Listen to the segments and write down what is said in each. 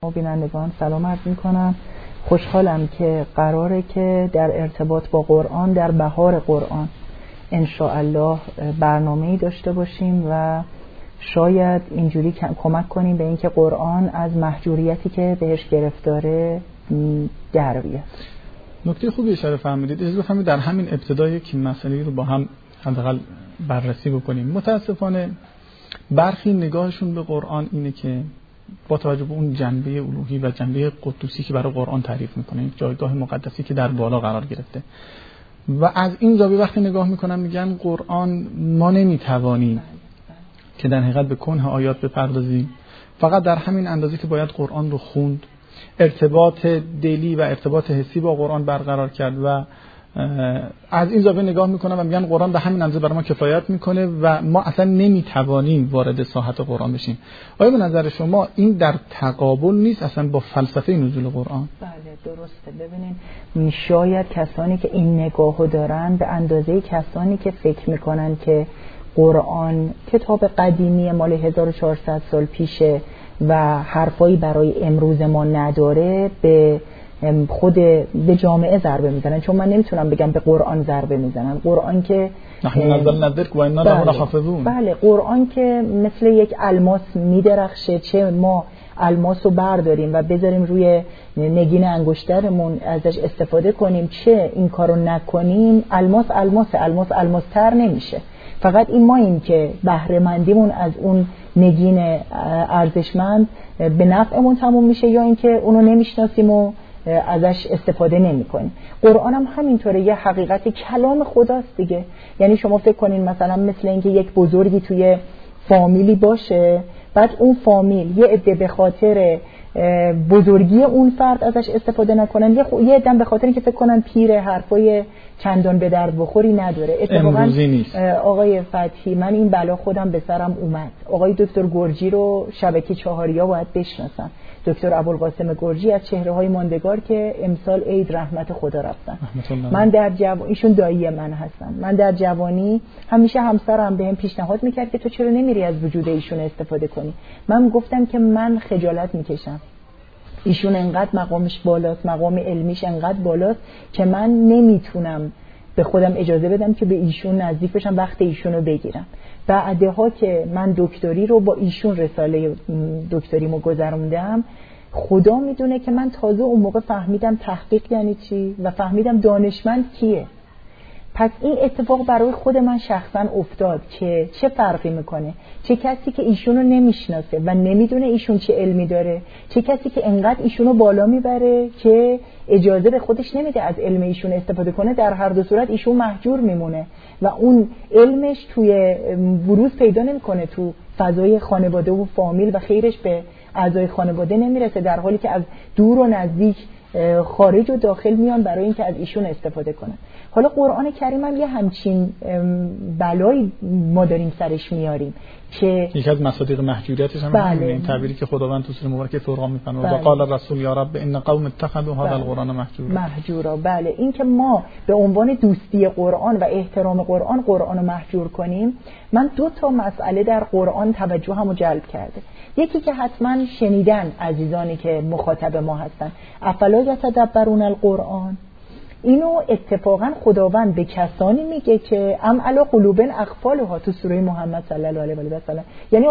بینندگان سلام عرض می‌کنم. خوشحالم که قراره که در ارتباط با قرآن در بهار قرآن ان شاء الله برنامه‌ای داشته باشیم و شاید اینجوری کمک کنیم به اینکه قرآن از محجوریتی که بهش گرفتاره در بیاد. نکته خوبی اشاره فرمودید. اجازه بفرمایید در همین ابتدا یک مسئله رو با هم حداقل بررسی بکنیم. متاسفانه برخی نگاهشون به قرآن اینه که با توجه به اون جنبه الوهی و جنبه قدوسی که برای قرآن تعریف میکنه، یک جایگاه مقدسی که در بالا قرار گرفته، و از این زاویه وقتی نگاه میکنن میگن قرآن ما نمیتوانیم که در حقیقت به کنه آیات بپردازیم، فقط در همین اندازه که باید قرآن رو خوند، ارتباط دلی و ارتباط حسی با قرآن برقرار کرد و از این زاویه نگاه میکنن و میگن قرآن به همین اندازه برای ما کفایت میکنه و ما اصلا نمیتوانیم وارد ساحت قرآن بشیم. آیا به نظر شما این در تقابل نیست اصلا با فلسفه نزول قرآن؟ بله درسته. ببینین شاید کسانی که این نگاهو دارن به اندازه کسانی که فکر میکنن که قرآن کتاب قدیمی مال 1400 سال پیشه و حرفایی برای امروز ما نداره به به جامعه ضربه میزنن، چون من نمیتونم بگم به قرآن ضربه میزنن. قرآن که نحن نزلنا الذکر و انا له لحافظون، بله قرآن که مثل یک الماس میدرخشه، چه ما الماس رو برداریم و بذاریم روی نگین انگشترمون ازش استفاده کنیم، چه این کارو نکنیم الماس تر نمیشه. فقط این ما این که بهره مندیمون از اون نگین ارزشمند به نفعمون تموم میشه یا اینکه اونو نمیشناسیم و ازش استفاده نمی‌کنیم. قرآن هم همینطوره، یه حقیقت کلام خداست دیگه. یعنی شما فکر کنین مثلا مثل اینکه یک بزرگی توی فامیلی باشه، بعد اون فامیل یه عده به خاطر بزرگی اون فرد ازش استفاده نکنن، یه عده به خاطر اینکه فکر کنن پیر حرفای چندان به درد بخوری نداره. اتفاقا آقای فتحی، من این بلا خودم به سرم اومد. آقای دکتر گرجی رو شبکه چهاریا باید بشناسن. دکتر ابوالقاسم گرجی از چهره‌های ماندگار که امسال عید رحمت خدا رفتن. من در ایشون دایی من هستن. من در جوانی همیشه همسرم بهم پیشنهاد میکرد که تو چرا نمیری از وجود ایشون استفاده کنی. من گفتم که من خجالت میکشم. ایشون انقدر مقامش بالاست، مقام علمیش انقدر بالاست که من نمیتونم به خودم اجازه بدم که به ایشون نزدیک بشم، وقت ایشون رو بگیرم. بعدها که من دکتری رو با ایشون رساله دکتریمو گذروندم، خدا میدونه که من تازه اون موقع فهمیدم تحقیق یعنی چی و فهمیدم دانشمند کیه. پس این اتفاق برای خود من شخصا افتاد که چه فرقی میکنه، چه کسی که ایشونو نمیشناسه و نمیدونه ایشون چه علمی داره، چه کسی که انقدر ایشونو بالا میبره که اجازه به خودش نمیده از علم ایشون استفاده کنه. در هر دو صورت ایشون محجور میمونه و اون علمش توی بروز پیدا نمیکنه تو فضای خانواده و فامیل و خیرش به اعضای خانواده نمیرسه، در حالی که از دور و نزدیک خارج و داخل میان برای اینکه از ایشون استفاده کنن. حالا قرآن کریم هم یه همچین بلایی ما داریم سرش میاریم که یکی از مصادیق محجوریتش هم این تعبیری که خداوند تو سوره مبارکه فرقان میفرماید و قال الرسول یا رب ان قوم اتخذوا هذا القرآن محجورا. بله این که ما به عنوان دوستی قرآن و احترام قرآن رو محجور کنیم، من 2 مسئله در قرآن توجهمو جلب کرده. یکی که حتما شنیدن عزیزانی که مخاطب ما هستن، افلا یتدبرون القرآن، اینو اتفاقا خداوند به کسانی میگه که ام علی قلوب اقفالها تو سوره محمد صلی الله علیه و سلم. یعنی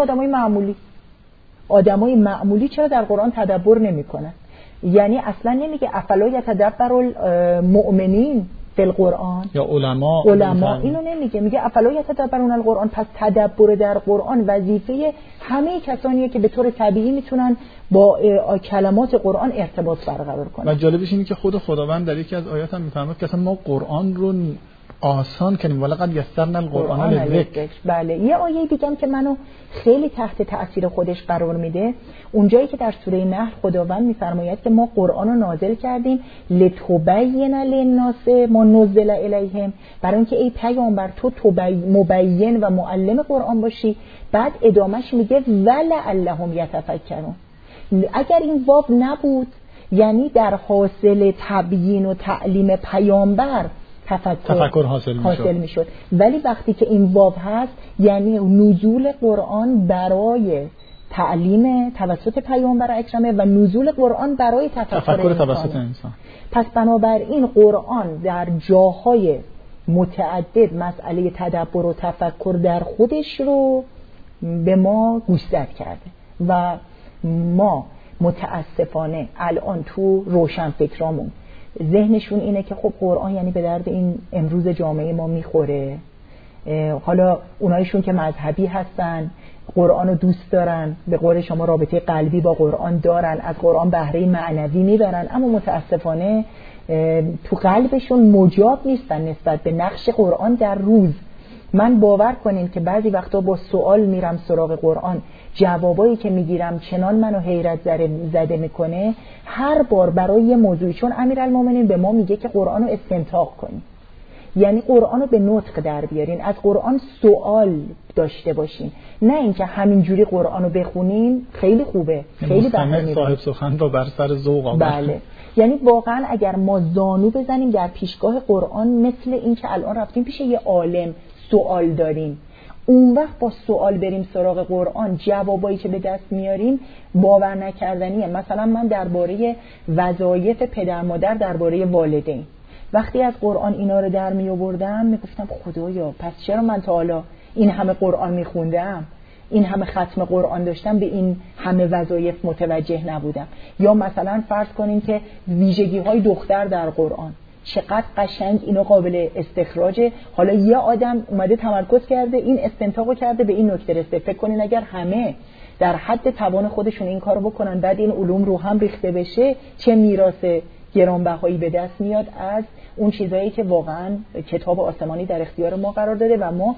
آدمای معمولی چرا در قرآن تدبر نمیکنن؟ یعنی اصلا نمیگه افلا یتدبر المؤمنین فی القرآن یا علما اینو نمیگه، میگه افلا یتدبرون القرآن. پس تدبر در قرآن وظیفه همه کسانیه که به طور طبیعی میتونن با کلمات قرآن ارتباط برقرار کنن. و جالبش اینه که خود خداوند در یکی از آیات هم میفرماید که اصلا ما قرآن رو آسان کنیم، ولقد یسرنا القرآن للذکر. بله یه آیه دیگه که منو خیلی تحت تأثیر خودش قرار میده، اونجایی که در سوره نحل خداوند میفرماید که ما قرآن رو نازل کردیم لتبین للناس ما نزل الیهم، برای اینکه ای پیامبر تو مبین و معلم قرآن باشی. بعد ادامهش میگه ولعلهم یتفکرون. اگر این واو نبود یعنی در حاصل تبیین و تعلیم پیامبر تفکر حاصل میشد، ولی وقتی که این واو هست یعنی نزول قرآن برای تعلیم توسط پیامبر اکرمه و نزول قرآن برای تفکر توسط انسان. پس بنابراین قرآن در جاهای متعدد مسئله تدبر و تفکر در خودش رو به ما گوشزد کرده و ما متاسفانه الان تو روشنفکرامون ذهنشون اینه که خب قرآن یعنی به درد این امروز جامعه ما میخوره. حالا اونایشون که مذهبی هستن قرآن رو دوست دارن، به قول شما رابطه قلبی با قرآن دارن، از قرآن بهره معنوی میبرن، اما متاسفانه تو قلبشون مجاب نیستن نسبت به نقش قرآن در روز. من باور کنین که بعضی وقتا با سوال میرم سراغ قرآن، جوابایی که میگیرم چنان منو حیرت زده میکنه هر بار برای یه موضوعی، چون امیرالمومنین به ما میگه که قرآن رو استنتاق کنین، یعنی قرآن رو به نطق در بیارین، از قرآن سوال داشته باشین، نه اینکه همینجوری قرآن رو بخونین. خیلی خوبه، خیلی بهانه صاحب سخن رو بر سر ذوق آورد. بله، یعنی واقعا اگر ما زانو بزنیم در پیشگاه قرآن، مثل این که الان رفتیم پیش یه عالم سوال داریم، اون وقت با سوال بریم سراغ قرآن، جوابایی که به دست میاریم باور نکردنیه. مثلا من درباره وظایف پدر مادر درباره والدین وقتی از قرآن اینا رو در می آوردم میگفتم خدایا پس چرا من تا حالا این همه قرآن میخوندم، این همه ختم قرآن داشتم، به این همه وظایف متوجه نبودم. یا مثلا فرض کنین که ویژگی های دختر در قرآن چقدر قشنگ اینو قابل استخراجه، حالا یه آدم اومده تمرکز کرده این استنتاقو کرده به این نکته رسیده. فکر کنین اگر همه در حد توان خودشون این کارو بکنن بعد این علوم رو هم ریخته بشه، چه میراث گرانبهایی به دست میاد از اون چیزایی که واقعا کتاب آسمانی در اختیار ما قرار داده و ما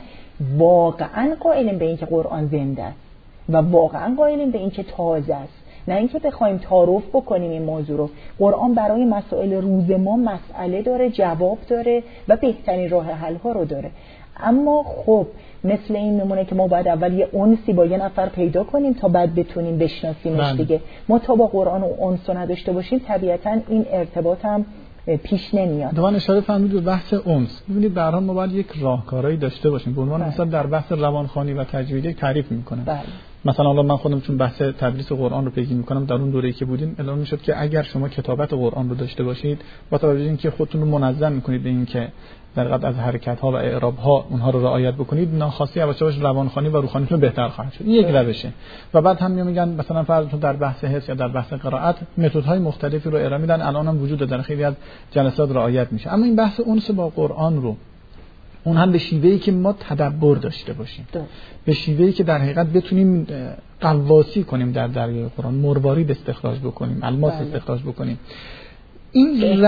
واقعا قائلیم به این که قرآن زنده است و واقعا قائلیم به این که تازه است، نه اینکه بخوایم تعارف بکنیم این موضوع رو. قرآن برای مسائل روز ما مسئله داره، جواب داره و بهترین راه حل ها رو داره. اما خب مثل این نمونه که ما باید اول یه انسی با یه نفر پیدا کنیم تا بعد بتونیم بشناسیمش دیگه. ما تا با قرآن و انس نداشته باشیم طبیعتاً این ارتباط هم پیش نمیاد. دوباره اشاره فرمودید به بحث انس. ببینید به هر حال ما باید یک راهکارایی داشته باشیم. به عنوان مثلا در بحث روانخوانی و تجویدی تعریف میکنه. مثلا حالا من خودم چون بحث تدریس قرآن رو پیگیری میکنم، در اون دوره‌ای که بودیم اعلام میشد که اگر شما کتابت قرآن رو داشته باشید با توجه به اینکه خودتون رو منظم میکنید به اینکه در حقیقت از حرکت‌ها و اعراب‌ها اونها رو رعایت بکنید، ناخواسته یواش روانخوانی و روحانیتون بهتر خواهد شد. این یک روشه. و بعد هم میگن مثلا فرض در بحث حفظ یا در بحث قرائت متدهای مختلفی رو ارائه میدن، الان هم وجود داره، خیلی از جلسات رعایت میشه. اما این بحث انس با قرآن رو اون هم به شیوهی که ما تدبر داشته باشیم، به شیوهی که در حقیقت بتونیم قواسی کنیم در دریای قرآن، مروارید استخراج بکنیم، الماس استخراج بکنیم. این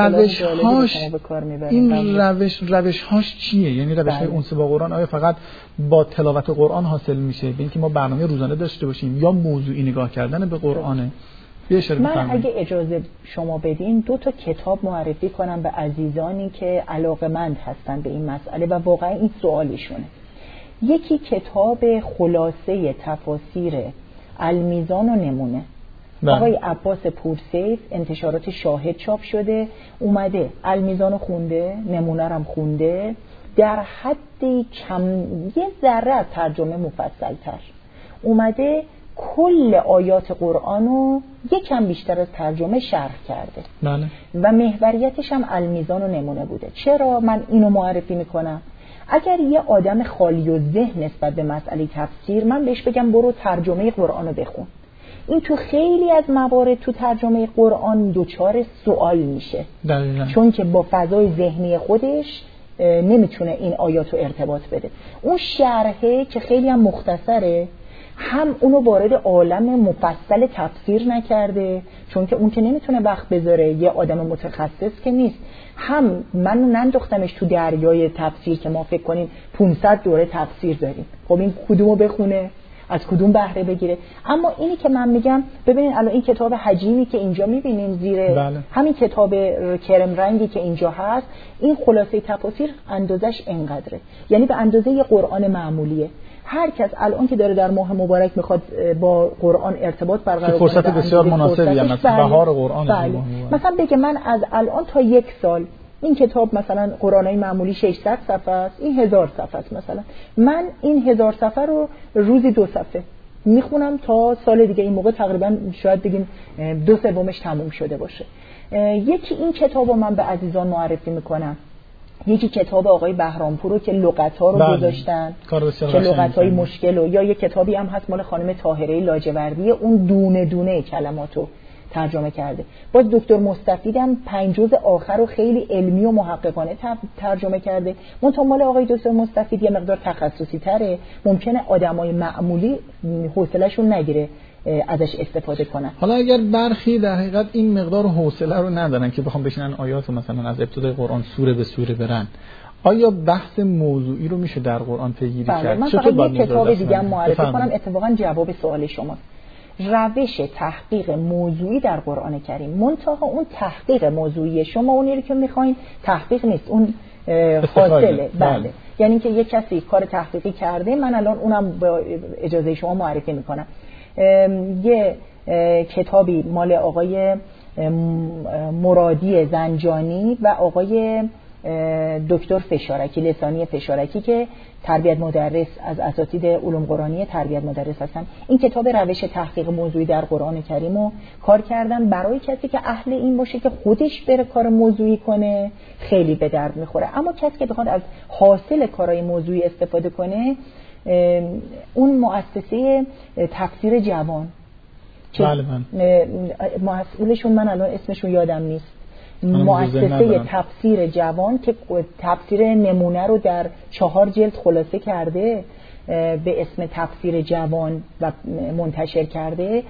روش هاش چیه؟ یعنی روش های انس با قرآن آیا فقط با تلاوت قرآن حاصل میشه، به اینکه ما برنامه روزانه داشته باشیم، یا موضوعی نگاه کردن به قرآنه؟ من اگه اجازه شما بدین 2 تا کتاب معرفی کنم به عزیزانی که علاقه‌مند هستن به این مسئله و واقعا این سوالشونه. یکی کتاب خلاصه تفاسیر المیزان و نمونه، آقای عباس پورسیف، انتشارات شاهد چاپ شده، اومده المیزان رو خونده، نمونه رو هم خونده، در حدی کم یه ذره ترجمه مفصل تر اومده کل آیات قرآن رو یکم بیشتر از ترجمه شرح کرده. بله. و محوریتش هم المیزان و نمونه بوده. چرا من اینو معرفی میکنم؟ اگر یه آدم خالی و ذهن نسبت به مسئله تفسیر، من بهش بگم برو ترجمه قرآن رو بخون، این تو خیلی از موارد تو ترجمه قرآن دوچار سوال میشه. دقیقا. چون که با فضای ذهنی خودش نمیتونه این آیات رو ارتباط بده. اون شرحه که خیلی هم مختصره، هم اونو وارد عالم مفصل تفسیر نکرده، چون که اون که نمیتونه وقت بذاره، یه آدم متخصص که نیست، هم من ننداختمش تو دریای تفسیر که ما فکر کنیم 500 دوره تفسیر داریم، خب این کدومو بخونه، از کدوم بهره بگیره. اما اینی که من میگم، ببینین الان این کتاب حجیمی که اینجا میبینین زیر همین کتاب کرم رنگی که اینجا هست، این خلاصه تفاسیر اندازش اینقدره، یعنی به اندازه یه قرآن معمولیه. هر کس الان که داره در ماه مبارک میخواد با قرآن ارتباط برقرار کنه، فرصت بسیار مناسبی هم بهار قرآن. مثلا بگه من از الان تا 1 سال این کتاب مثلا قرآنای معمولی 600 صفحه است، این 1000 صفحه است، مثلا من این 1000 صفحه رو روزی 2 صفحه میخونم تا سال دیگه. این موقع تقریبا شاید بگیم 2/3 تموم شده باشه. یکی این کتابو من به عزیزان معرفی میکنم، یکی کتاب آقای بهرامپور رو که لغت‌ها رو گذاشتن که لغت‌های مشکل و یا یه کتابی هم هست مال خانم طاهره لاجوردی، اون دونه دونه کلماتو ترجمه کرده. باز دکتر مستفیدم 5 جزء آخر رو خیلی علمی و محققانه ترجمه کرده. منتها مال آقای دکتر مستفید یه مقدار تخصصی تره، ممکنه آدمای معمولی حوصله‌شون نگیره ازش استفاده کنن. حالا اگر برخی در حقیقت این مقدار حوصله رو ندارن که بخوام بشینن آیات رو مثلا از ابتدای قرآن سوره به سوره برن، آیا بحث موضوعی رو میشه در قرآن پیگیری کرد؟ من فقط یک کتاب دیگه هم معرفی کنم، اتفاقا جواب سوال شماست. روش تحقیق موضوعی در قرآن کریم، منتها اون تحقیق موضوعی شما اونی که میخواین تحقیق نیست، اون حاصله. بله، یعنی اینکه یک کسی کار تحقیقی کرده، من الان اونم با اجازه شما معرفی میکنم. یه کتابی مال آقای مرادی زنجانی و آقای دکتر فشارکی، لسانی فشارکی، که تربیت مدرس از اساتید علوم قرآنی تربیت مدرس هستن. این کتاب روش تحقیق موضوعی در قرآن کریم رو کار کردن برای کسی که اهل این باشه که خودش بره کار موضوعی کنه، خیلی به درد میخوره. اما کسی که بخواد از حاصل کارهای موضوعی استفاده کنه، اون مؤسسه تفسیر جوان که مسئولشون من الان اسمشون یادم نیست، مؤسسه تفسیر جوان که تفسیر نمونه رو در 4 جلد خلاصه کرده به اسم تفسیر جوان و منتشر کرده.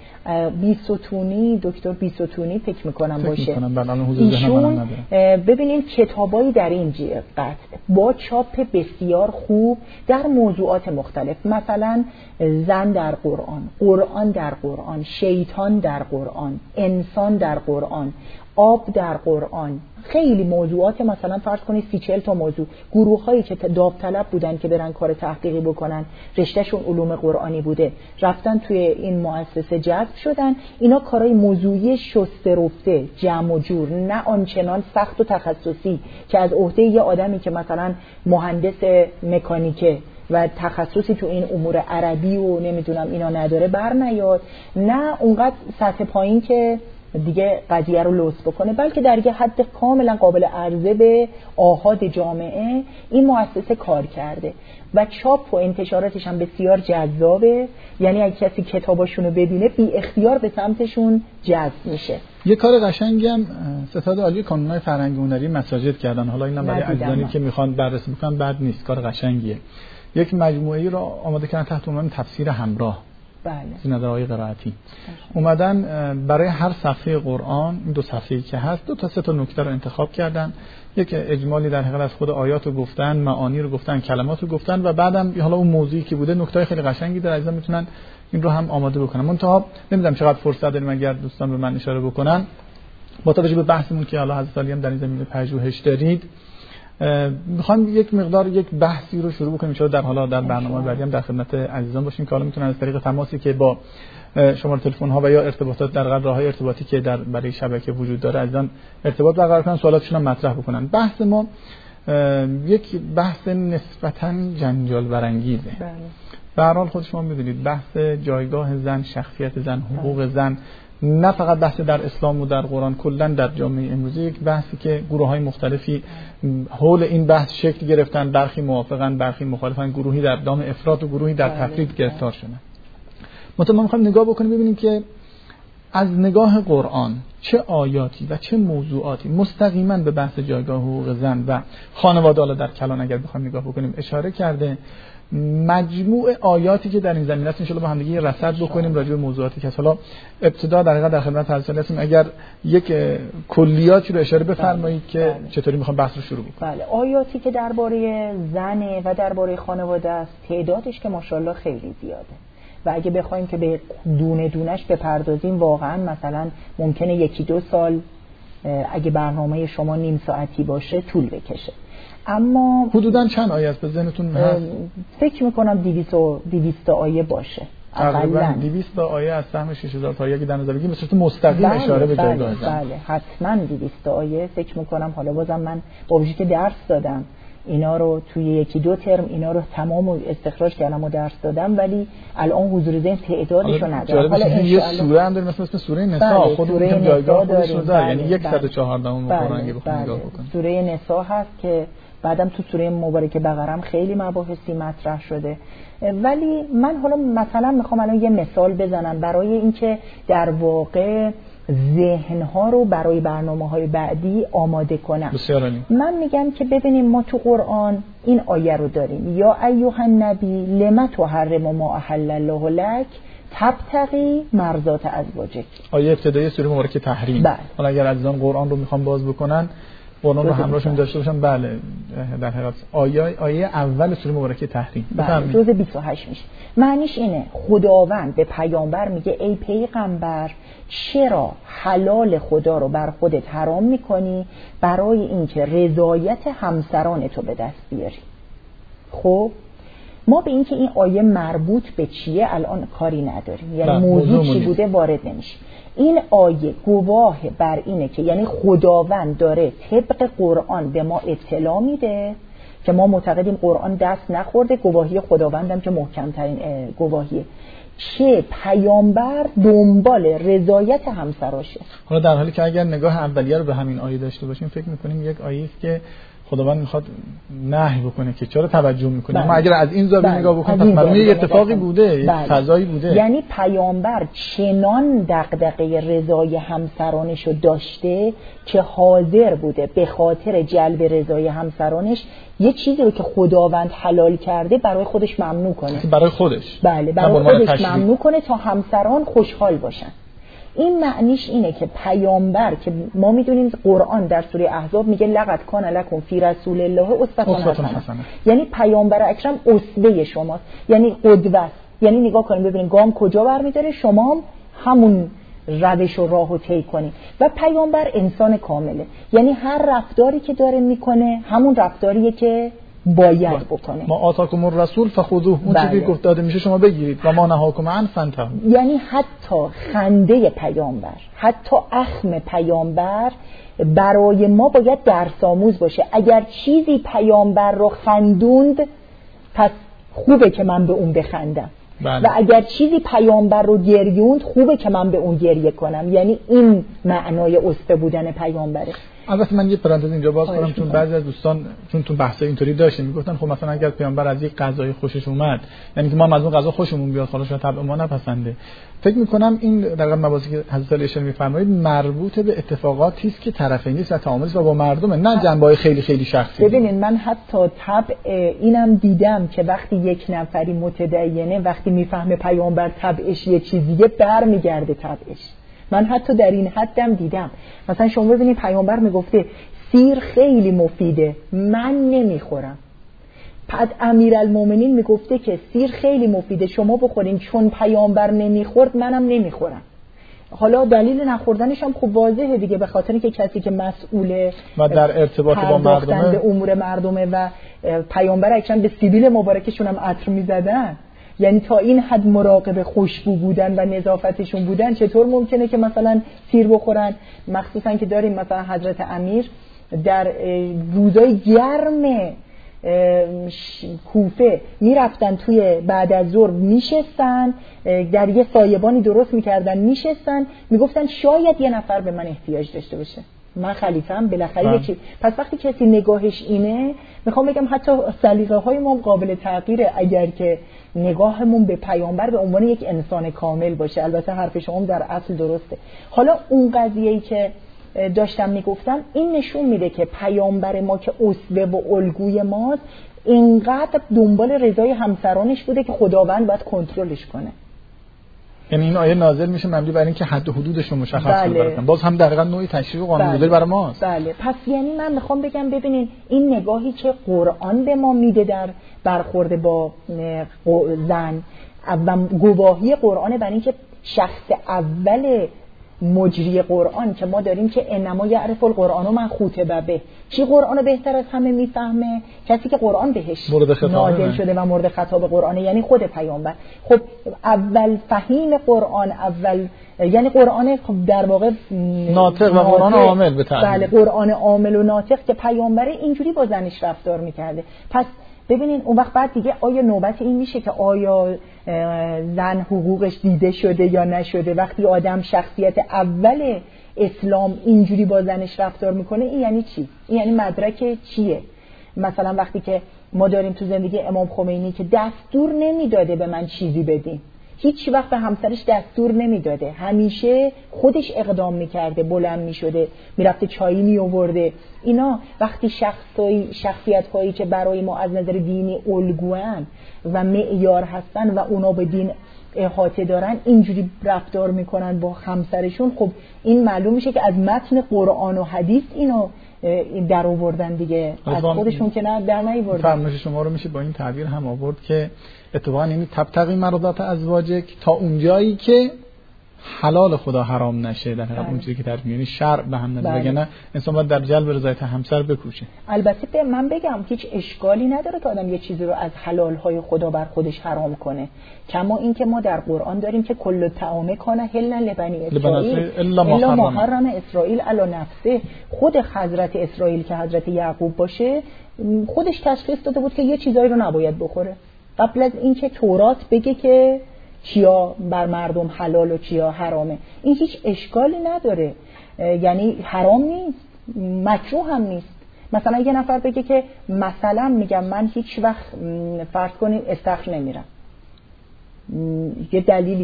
بیستونی، دکتر بیستونی فکر میکنم باشه ایشون. ببینید کتابایی در این قطع با چاپ بسیار خوب در موضوعات مختلف، مثلا زن در قرآن، قرآن در قرآن، شیطان در قرآن، انسان در قرآن، آب در قرآن، خیلی موضوعات، مثلا فرض کنید 30-40 تا موضوع. گروه هایی که داوطلب بودن که برن کار تحقیقی بکنن، رشتهشون علوم قرآنی بوده، رفتن توی این مؤسسه جذب شدن. اینا کارهای موضوعی شسته رفته، جمع و جور، نه آنچنان سخت و تخصصی که از عهده یه آدمی که مثلا مهندس مکانیکه و تخصصی تو این امور عربی و نمیدونم اینا نداره بر نیاد، نه اونقدر سطح پایین که دیگه قضیه رو لوث بکنه، بلکه در یه حد کاملا قابل عرضه به آحاد جامعه این مؤسسه کار کرده و چاپ و انتشاراتش هم بسیار جذابه. یعنی اگه کسی کتاباشون رو ببینه بی اختیار به سمتشون جذب میشه. یه کار قشنگی هم ستاد عالی کانون‌های فرهنگی هنری مساجد کردن. حالا اینم برای عزیزانی که میخوان بررسی بکنن بد نیست، کار قشنگیه. یک مجموعه‌ای رو آماده کردن تحت عنوان تفسیر همراه. بله. زینده‌های قرائتی اومدن برای هر صفحه قرآن، این 2 صفحه‌ای که هست 2 تا 3 تا نکته رو انتخاب کردن. یک اجمالی در حقیقت از خود آیات رو گفتن، معانی رو گفتن، کلمات رو گفتن و بعدم حالا اون موضوعی که بوده نکته‌های خیلی قشنگی در عزیزان میتونن این رو هم آماده بکنن. منتها نمیدونم چقدر فرصت داریم اگر دوستان به من اشاره بکنن با توجه به بحثمون که حالا حضرت علی هم در این زمینه پژوهش دارید، میخوام یک مقدار یک بحثی رو شروع بکنیم ان شاء الله در برنامه بعدی هم در خدمت عزیزان باشیم که حالا میتونن از طریق تماسی که با شماره تلفن ها و یا ارتباطات در راههای ارتباطی که در برای شبکه وجود داره عزیزان ارتباط برقرار کنن، سوالاتشون هم مطرح بکنن. بحث ما یک بحث نسبتاً جنجال برانگیزه. به هر حال خود شما میدونید بحث جایگاه زن، شخصیت زن، حقوق زن، نه فقط بحث در اسلام و در قرآن، کلا در جامعه امروزی یک بحثی که گروه‌های مختلفی حول این بحث شکل گرفتن، برخی موافقن، برخی مخالفن، گروهی در دام افراط و گروهی در تفرید گرفتار شدن. ما می‌خوایم نگاه بکنیم ببینیم که از نگاه قرآن چه آیاتی و چه موضوعاتی مستقیما به بحث جایگاه حقوق زن و خانواده در کلان اگر بخوایم نگاه بکنیم اشاره کرده. مجموع آیاتی که در این زمینه است ان شاءالله با هم دیگه رصد بکنیم راجع به موضوعاتی که حالا ابتدا در حقیقت در خدمت حضرت هستیم. اگر یک کلیاتی رو اشاره بفرمایید که چطوری میخوام بحث رو شروع بکنیم. بله، آیاتی که درباره زن و درباره خانواده است تعدادش که ماشاءالله خیلی زیاده و اگه بخوایم که به دونه دونش بپردازیم واقعا مثلا ممکنه 1-2 سال اگه برنامه شما نیم ساعتی باشه طول بکشه. اما حدوداً چند آیه است به ذهنتون هست؟ فکر میکنم 200 آیه باشه. تقریباً 200 آیه از سهم 6000 تا آیه که در نظر بگیریم به صورت مستقیم اشاره به جایگاه زن. بله حتما 200 آیه فکر میکنم. حالا بازم من با وجودی که درس دادم اینا رو توی یکی دو ترم اینا رو تمام استخراج کردم و درس دادم، ولی الان حضور ذهن تعدادشو ندارم. حالا یه سوره هم داریم مثل سوره نساء، خودمون جایگاه خودش رو داره، یعنی 114 قرآن اگه بخوایم نگاه بکنیم. سوره نساء هست که بعدم تو سوره مبارکه بقره هم خیلی مباحثی مطرح شده. ولی من حالا مثلا میخوام الان یه مثال بزنم برای اینکه در واقع ذهنها رو برای برنامه‌های بعدی آماده کنم. من میگم که ببینیم ما تو قرآن این آیه رو داریم، یا ایها النبی لم تحرم ما احل الله لک تبتغی مرضات ازواجک. آیه ابتدایی سوره مبارکه تحریم. حالا اگر عزیزان قرآن رو میخوان باز بکنن، قرآن رو همراهشون داشته باشن، بله در حقیقت آیه اول سوره مبارکه تحریم جزء 28 میشه. معنیش اینه خداوند به پیامبر میگه ای پیغمبر چرا حلال خدا رو بر خودت حرام میکنی برای اینکه رضایت همسران تو به دست بیاری. خب ما به اینکه این آیه مربوط به چیه الان کاری نداریم، یعنی موضوع چی بوده وارد نمیشه. این آیه گواه بر اینه که یعنی خداوند داره طبق قرآن به ما اطلاع میده که ما معتقدیم قرآن دست نخورده، گواهی خداوندم که محکمترین گواهیه، چه پیامبر دنبال رضایت همسراشه. حالا در حالی که اگر نگاه اولیه رو به همین آیه داشته باشیم فکر میکنیم یک آیه است که خداوند میخواد نهی بکنه که چرا توجه میکنه. ما اگر از این زاویه نگاه بکنیم پس معلومه یه اتفاقی بوده، یه فضایی بوده. یعنی پیامبر چنان دغدغه رضای همسرانش رو داشته که حاضر بوده به خاطر جلب رضای همسرانش یه چیزی رو که خداوند حلال کرده برای خودش ممنوع کنه. برای خودش. بله، برای خودش ممنوع کنه تا همسران خوشحال باشن. این معنیش اینه که پیامبر که ما میدونیم قرآن در سوره احزاب میگه لقد کان لکم فی رسول الله اسوة حسنه، یعنی پیامبر اکرم اسوه شماست، یعنی قدوت. یعنی نگاه کنیم ببینیم گام کجا برمیداره، شما همون روش و راهو طی کنید. و پیامبر انسان کامله، یعنی هر رفتاری که داره میکنه همون رفتاریه که باید بکنه. ما آتاکم الرسول فخذوه، اون چیزی که گفت داده میشه شما بگیرید، و ما نهاکم عنه فانتهوا. یعنی حتی خنده پیامبر، حتی اخم پیامبر برای ما باید درس آموز باشه. اگر چیزی پیامبر رو خندوند پس خوبه که من به اون بخندم. بله. و اگر چیزی پیامبر رو گریوند خوبه که من به اون گریه کنم. یعنی این معنای اسوه بودن پیامبره. البته من یه پرانتز اینجا باز کنم، چون بعضی از دوستان چون تو بحث اینطوری داشتیم میگفتن خب مثلا اگر پیامبر از یک غذای خوشش اومد، یعنی که ما از اون غذا خوشمون بیاد، حالا شاید طبع ما نپسنده. فکر میکنم این در مباحثی که حضرت علی اشاره میفرمایید مربوط به اتفاقاتی است که طرفینی است و تعاملی است و با مردمه، نه جنبه‌های خیلی خیلی شخصی. ببینید من حتی طبع اینم دیدم که وقتی یک نفری متدینه وقتی میفهمه پیامبر طبعش یه چیزیه برمیگرده طبعش. من حتی در این حدم دیدم. مثلا شما ببینید پیامبر میگفته سیر خیلی مفیده من نمیخورم، بعد امیرالمومنین میگفته که سیر خیلی مفیده شما بخورین، چون پیامبر نمیخورد منم نمیخورم. حالا دلیل نخوردنش هم خوب واضحه دیگه، به خاطر اینکه کسی که مسئول و در ارتباط با مردمه به امور مردمه و پیامبر اکرم به سیبیل مبارکشون هم عطر میزدن، یعنی تا این حد مراقب خوشبو بودن و نظافتشون بودن، چطور ممکنه که مثلا سیر بخورن؟ مخصوصا که داریم مثلا حضرت امیر در روزای گرم کوفه میرفتن توی بعد از ظهر میشستن در یه سایبانی درست میکردن میشستن میگفتن شاید یه نفر به من احتیاج داشته باشه، من خلیفه‌ام بالاخره یکی. پس وقتی کسی نگاهش اینه، میخوام بگم حتی سلیقه‌های ما قابل تغییره اگر که نگاهمون به پیامبر به عنوان یک انسان کامل باشه. البته حرف شما در اصل درسته. حالا اون قضیه‌ای که داشتم میگفتم این نشون میده که پیامبر ما که اسوه و الگوی ماست اینقدر دنبال رضای همسرانش بوده که خداوند باید کنترلش کنه. یعنی این آیه نازل میشه مبنی بر اینکه حد و حدودش رو مشخص کنه. باز هم دقیقاً نوعی تشریع و قانون‌گذاری برای ماست. بله. پس یعنی من میخوام بگم ببینین این نگاهی که قرآن به ما میده در برخورد با زن و گواهی قرآن بر اینکه شخص اول مجری قرآن که ما داریم که انما یعرف القرآن و من خاطب به، کی قرآن بهتر از همه میفهمه؟ کسی که قرآن بهش نازل شده و مورد خطاب قرآنه، یعنی خود پیامبر. خب اول فهیم قرآن، یعنی قرآن در واقع ناطق و قرآن عامل به تعبیر. بله، قرآن عامل و ناطق که پیامبر اینجوری با زنش رفتار میکرده. پس ببینین اون وقت بعد دیگه آیا نوبت این میشه که آیا زن حقوقش دیده شده یا نشده؟ وقتی آدم شخصیت اول اسلام اینجوری با زنش رفتار میکنه، این یعنی چی؟ این یعنی مدرک چیه؟ مثلا وقتی که ما داریم تو زندگی امام خمینی که دستور نمیداده به من چیزی بدین، هیچ وقت به همسرش دستور نمیداده، همیشه خودش اقدام میکرده، بلند میشده، میرفته چایی میآورده. اینا وقتی شخصیت هایی که برای ما از نظر دینی الگوان و معیار هستن و اونا به دین احاطه دارن اینجوری رفتار میکنن با همسرشون، خب این معلوم میشه که از متن قرآن و حدیث اینو در آوردن دیگه، از خودشون که نه در نیاوردن. فرمایش شما رو میشه با این تعبیر هم آورد که اتفاقا یعنی تبتغی مرضات ازواجک تا اونجایی که حلال خدا حرام نشه، در حقیقت اون چیزی که تعریف می‌کنی شرع به هم نده، وگرنه انسان باید در جلب رضایت همسر بکوشه. البته من بگم هیچ اشکالی نداره که آدم یه چیزی رو از حلال‌های خدا بر خودش حرام کنه، کما اینکه ما در قرآن داریم که کل طعام کان حلا لبنی اسرائیل الا ما حرم اسرائیل علی نفسه. خود حضرت اسرائیل که حضرت یعقوب باشه خودش تشخیص داده بود که یه چیزایی رو نباید بخوره، قبل از اینکه تورات بگه که چیا بر مردم حلال و چیا حرامه. این هیچ اشکالی نداره، یعنی حرام نیست، مکروه هم نیست. مثلا یه نفر بگه که مثلا میگم من هیچ وقت فرض کنیم استخر نمیرم، یه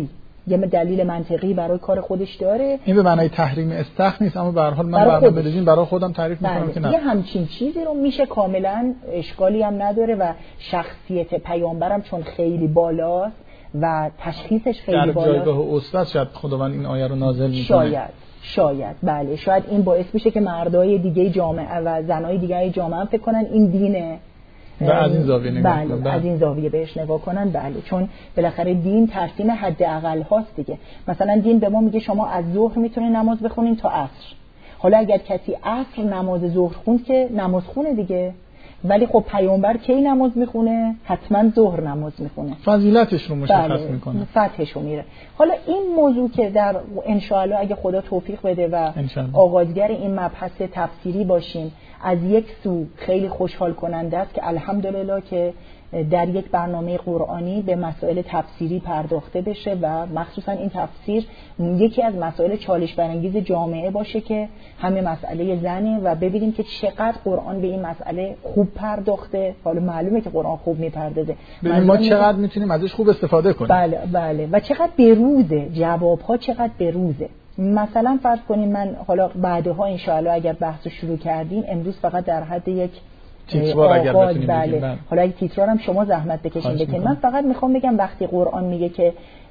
دلیل منطقی برای کار خودش داره. این به معنای تحریم استخر نیست، اما به هر حال من برای خودم تعریف میکنم که نه، یه همچین چیزی رو میشه کاملا اشکالی هم نداره و شخصیت پیامبرم چون خیلی بالاست و تشخیصش خیلی بالاست، در جایگاه استاد شاید خداوند این آیه رو نازل میکنه. شاید بله، شاید این باعث میشه که مردای دیگه جامعه و زنای دیگه جامعه فکر کنن این دینه و از این زاویه نگاه کنن. بله، از این زاویه بهش نگاه کنن. بله، چون بالاخره دین ترسیم حداقل هاست دیگه. مثلا دین به ما میگه شما از ظهر میتونید نماز بخونین تا عصر. حالا اگر کسی عصر نماز ظهر خوند که نماز خونه دیگه، ولی خب پیامبر کی نماز میخونه؟ حتما ظهر نماز میخونه، فضیلتش رو مشخص میکنه، فتحشو میره. حالا این موضوع که در انشاءالله اگه خدا توفیق بده و آغازگر این مبحث تفسیری باشیم، از یک سو خیلی خوشحال کننده است که الحمدلله که در یک برنامه قرآنی به مسائل تفسیری پرداخته بشه و مخصوصا این تفسیر یکی از مسائل چالش برانگیز جامعه باشه که همه مسئله زنه و ببینیم که چقدر قرآن به این مسئله خوب پرداخته. حالا معلومه که قرآن خوب میپردازه، ما چقدر میتونیم ازش خوب استفاده کنیم. بله و چقدر بروزه، جوابها چقدر بروزه. مثلا فرض کنیم من حالا بعدها انشاءالله اگر بحثو شروع کردیم، امروز فقط در حد یک تیتروار اگر بتونیم بگیم. حالا اگه تیتروار هم شما زحمت بکشین. من فقط میخوام بگم وقتی قرآن میگه که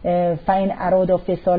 فین ارادا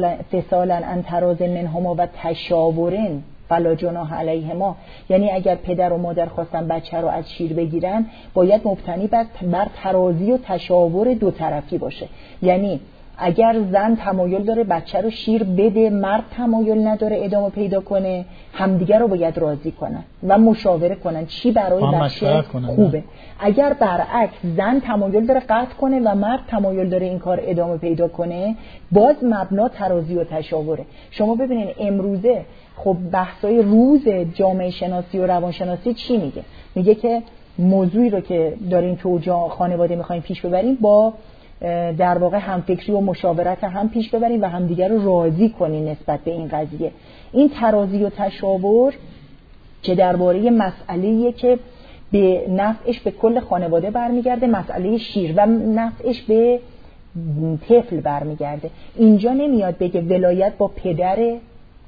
فصالا ان تراض منهما و تشاورن فلا جناح علیهما، یعنی اگر پدر و مادر خواستن بچه رو از شیر بگیرن باید مبتنی بر تراضی و تشاور دو طرفی باشه. یعنی اگر زن تمایل داره بچه رو شیر بده، مرد تمایل نداره ادامه پیدا کنه، همدیگر رو باید راضی کنن و مشاوره کنن چی برای بچه خوبه. اگر برعکس زن تمایل داره قطع کنه و مرد تمایل داره این کار ادامه پیدا کنه، باز مبنا تراضی و تشاوره. شما ببینین امروزه خب بحثای روز جامعه شناسی و روانشناسی چی میگه؟ میگه که موضوعی رو که دارین تو خانواده میخواین پیش ببرین با در واقع همفکری و مشاورت هم پیش ببرین و همدیگر رو راضی کنین نسبت به این قضیه. این تراضی و تشاور که درباره مسئله‌ایه که به نفعش به کل خانواده برمیگرده، مسئله شیر، و نفعش به طفل برمیگرده. اینجا نمیاد بگه ولایت با پدره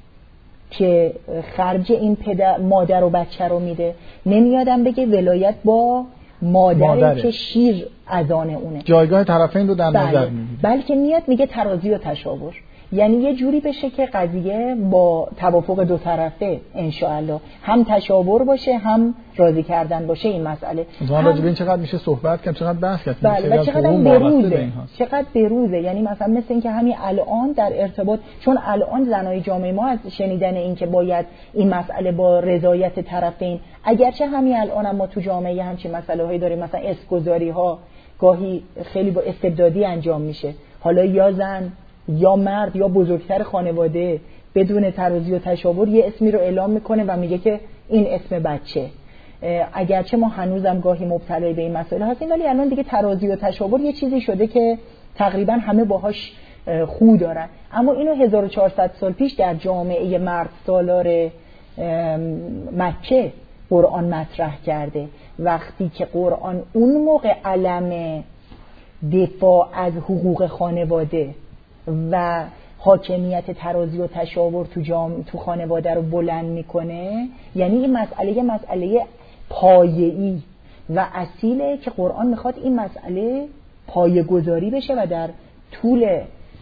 که خرج این مادر و بچه رو میده، نمیادم بگه ولایت با مادره که شیر اذان اونه. جایگاه طرفین رو در نظر میگیره، بلکه میاد میگه تراضی و تشاور. یعنی یه جوری بشه که قضیه با توافق دو طرفه انشاءالله هم تشاور باشه هم راضی کردن باشه این مسئله. راجع به این چقدر میشه صحبت کرد، چقدر بحث کرد، بله، و چقدر بروزه، یعنی مثلا مثل این که همین الان در ارتباط، چون الان زنای جامعه ما از شنیدن این که باید این مسئله با رضایت طرفین، اگرچه همین الان ما تو جامعه همچین مسائلی داریم، مثلا اسم‌گذاری ها گاهی خیلی با استبدادی انجام میشه، حالا یا زن یا مرد یا بزرگتر خانواده بدون ترازی و تشاور یه اسمی رو اعلام میکنه و میگه که این اسم بچه. اگرچه ما هنوزم گاهی مبتلا به این مسائل هستیم، ولی الان دیگه ترازی و تشاور یه چیزی شده که تقریبا همه باهاش خو دارن. اما اینو 1400 سال پیش در جامعه مرد سالار مکه قرآن مطرح کرده. وقتی که قرآن اون موقع علم دفاع از حقوق خانواده و حاکمیت ترازی و تشاور تو خانواده رو بلند میکنه، یعنی این مسئله پایه‌ای و اصیله که قرآن میخواد این مسئله پایه‌گذاری بشه و در طول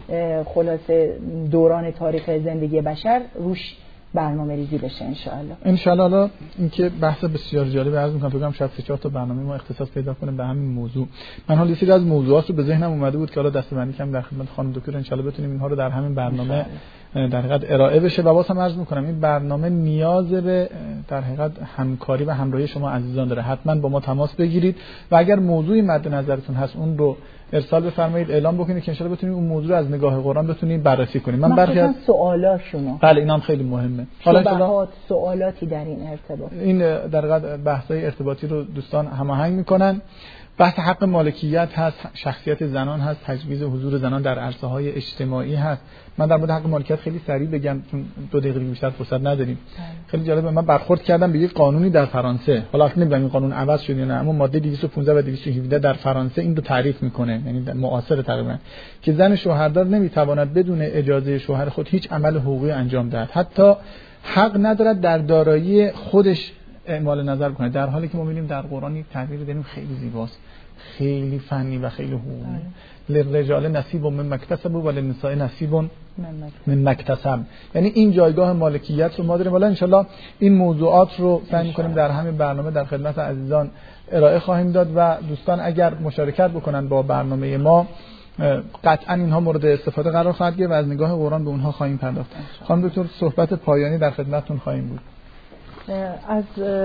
خلاصه دوران تاریخ زندگی بشر روش برنامه ریزی بشه انشاءالله. حالا اینکه بحث بسیار جالب عرض می‌کنم، فکر کنم شاید 3-4 تا برنامه ما اختصاص پیدا کنه به همین موضوع. من حالا یه از موضوعات رو به ذهنم اومده بود که حالا دسته‌بندی کنم در خدمت خانم دکتر، انشاءالله بتونیم اینها رو در همین برنامه در حقیقت ارائه بشه. و واسه عرض می‌کنم این برنامه نیاز به در حقیقت همکاری و همراهی شما عزیزان داره. حتما با ما تماس بگیرید و اگر موضوعی مد نظرتون هست اون رو ارسال بفرمایید، اعلام بکنید که ان شاءالله بتونیم اون موضوع رو از نگاه قرآن بتونیم بررسی کنیم. من برخی از سوالاشونو، بله اینام خیلی مهمه، حالا سوالاتی در این ارتباط، این در حقیقت بحث‌های ارتباطی رو دوستان هماهنگ میکنن. بحث حق مالکیت هست، شخصیت زنان هست، تجویز حضور زنان در عرصه‌های اجتماعی هست. من در مورد حق مالکیت خیلی سریع بگم چون 2 دقیقه بیشتر فرصت نداریم. خیلی جالبه، من برخورد کردم به یک قانونی در فرانسه، حالا اصلا نمی‌دونم این قانون عوض شد یا نه، اما ماده 215 و 217 در فرانسه این رو تعریف میکنه، یعنی معاصر تقریبا، که زن شوهردار نمیتواند بدون اجازه شوهر خود هیچ عمل حقوقی انجام دهد، حتی حق ندارد در دارایی خودش اعمال نظر بکنه، در حالی که ما می‌بینیم در قرآن یک تعبیر داریم خیلی زیباست، خیلی فنی و خیلی حقوقی. للرجال نصیب مما اکتسبوا وللنساء نصیب مما اکتسبن. یعنی این جایگاه مالکیت رو ما داریم. والا انشالله این موضوعات رو سعی می‌کنیم در همین برنامه در خدمت عزیزان ارائه خواهیم داد و دوستان اگر مشارکت بکنن با برنامه ما قطعا اینها مورد استفاده قرار خواهد گرفت و از نگاه قرآن به اونها خواهیم پرداخت. خانم دکتر صحبت پایانی در خدمتتون خواهیم بود. از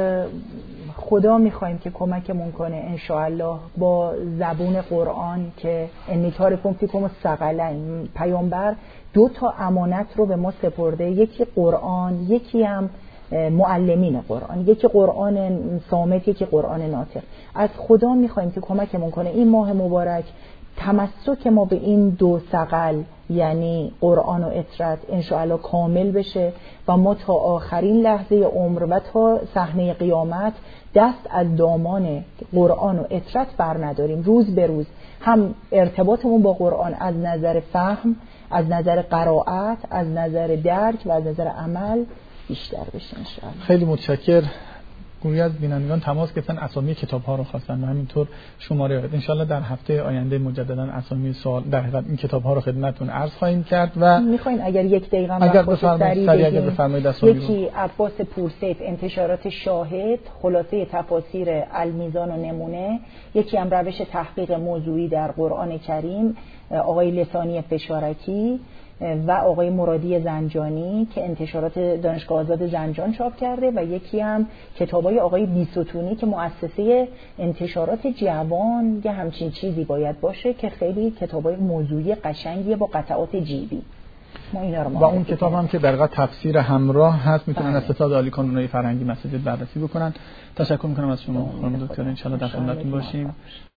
خدا میخوایم که کمکمون کنه انشاءالله با زبون قرآن که انی تارکم فیکم الثقلین، پیامبر 2 تا امانت رو به ما سپرده، یکی قرآن، یکی هم معلمین قرآن، یکی قرآن صامت، یکی قرآن ناطق. از خدا میخوایم که کمکمون کنه این ماه مبارک تمسک ما به این 2 ثقل یعنی قرآن و اطرت انشاءالله کامل بشه و ما تا آخرین لحظه عمر و تا صحنه قیامت دست از دامان قرآن و اطرت بر نداریم. روز به روز هم ارتباطمون با قرآن از نظر فهم، از نظر قرائت، از نظر درک و از نظر عمل بیشتر بشه انشاءالله. خیلی متشکرم. گویا از بینندگان تماس گرفتن، اسامی کتاب‌ها رو خواستن و همینطور شماره ان شاءالله در هفته آینده مجددا اسامی سوال در حقیقت این کتاب‌ها رو خدمتتون عرض خواهیم کرد. و می‌خواین اگر 1 دقیقه اگر بفرمایید اسامی یکی عباس پورسیف انتشارات شاهد خلاصه تفاسیر المیزان و نمونه، یکی هم روش تحقیق موضوعی در قرآن کریم آقای لسانی فشارکی و آقای مرادی زنجانی که انتشارات دانشگاه آزاد زنجان چاپ کرده، و یکی هم کتابای آقای بیستونی که مؤسسه انتشارات جوان یه همچین چیزی باید باشه که خیلی کتابای موضوعی قشنگیه با قطعات جیبی. ما اینا رو و اون کتاب هم که در واقع تفسیر همراه هست، میتونن از ستاد عالی کانونهای فرهنگی مسجد بررسی بکنن. تشکر میکنم از شما خانم دکتر، ان شاء الله در خدمتتون باشیم.